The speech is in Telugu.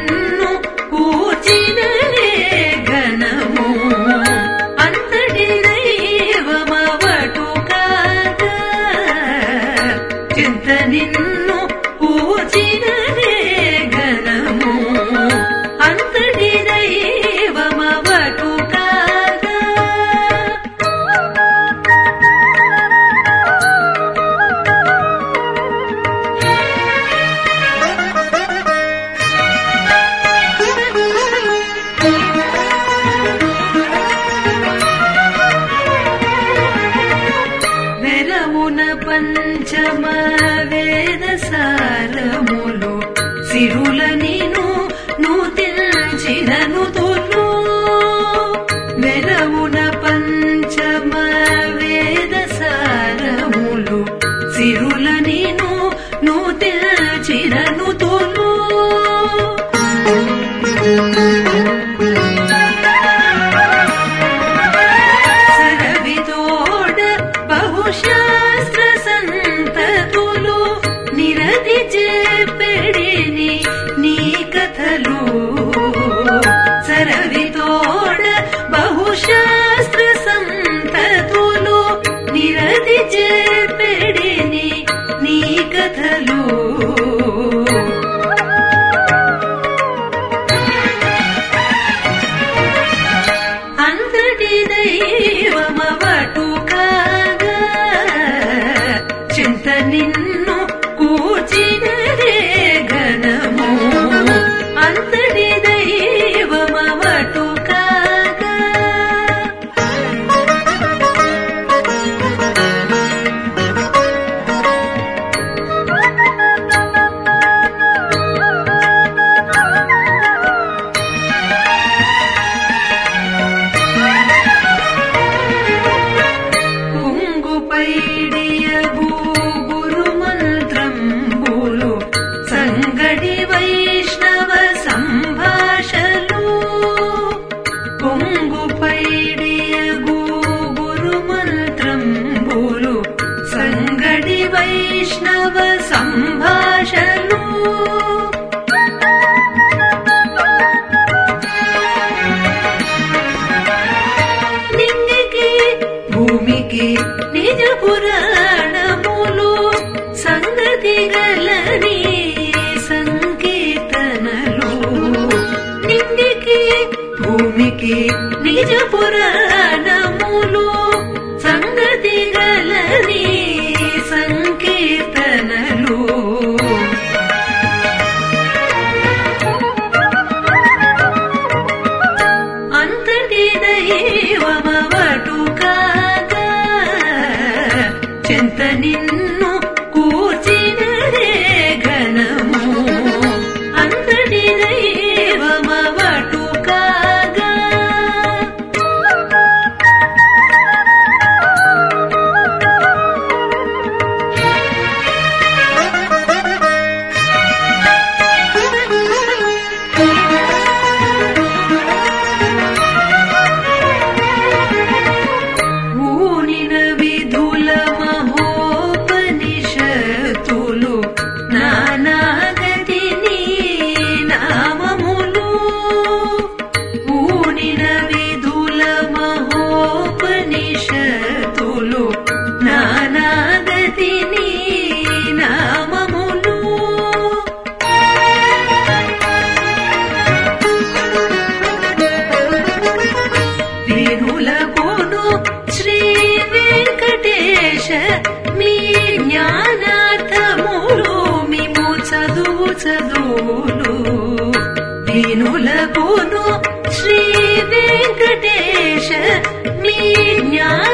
నిన్ను కూర్చినదే ఘనము అంతటి దైవమవటు కాగా చింత నిన్ను కూర్చినదే ఘనము అంతటి దైవమవటు కాగా వెలమున పంచమ వేద సారములు సిరుల నిను నూతించినను తోలు వెలమున పంచమ వేద సారములు సిరుల నిను నూతించినను తోలు సరవితోడ బహుశాస్త్ర సంతతులు నిరది చెప్పెడిని నీ కథలు సరవితోడ బహుశాస్త్ర సంతతులు నిరది చెప్పెడిని నీ కథలు అంతటి దైవమవటు కాగా చింత నిన్ను కూర్చినదే ఘనము అంతటి దైవమవటు కాగా కుంగుపైడియగు గురుమంత్రంబులు సంగడి వైష్ణవ సంభాషలు కుంగుపైడియగు గురుమంత్రంబులు సంగడి వైష్ణవ సంభాషలు నింగికి భూమికి నిజ పురాణములు సంగతి గలని సంకీర్తనలు నింగికి భూమికి నిజ పురాణములు సంగతి గలని సంకీర్తనలు అంతటి దైవమవటు కాగా చింత నిన్ను కూర్చినదే ఘనము అంతటి దైవమవటు కాగా ఊనిన విధుల మహోపనిషత్తులు నానాగతి నీ నామములు ఊనిన విధుల మహోపనిషత్తులు నానాగతి నీ నామములు దీనులకును శ్రీ వెంకటేశ మీ జ్ఞానార్థములు మిము చదువు చదువులు దీనులకును శ్రీ వెంకటేశ మీ జ్ఞాన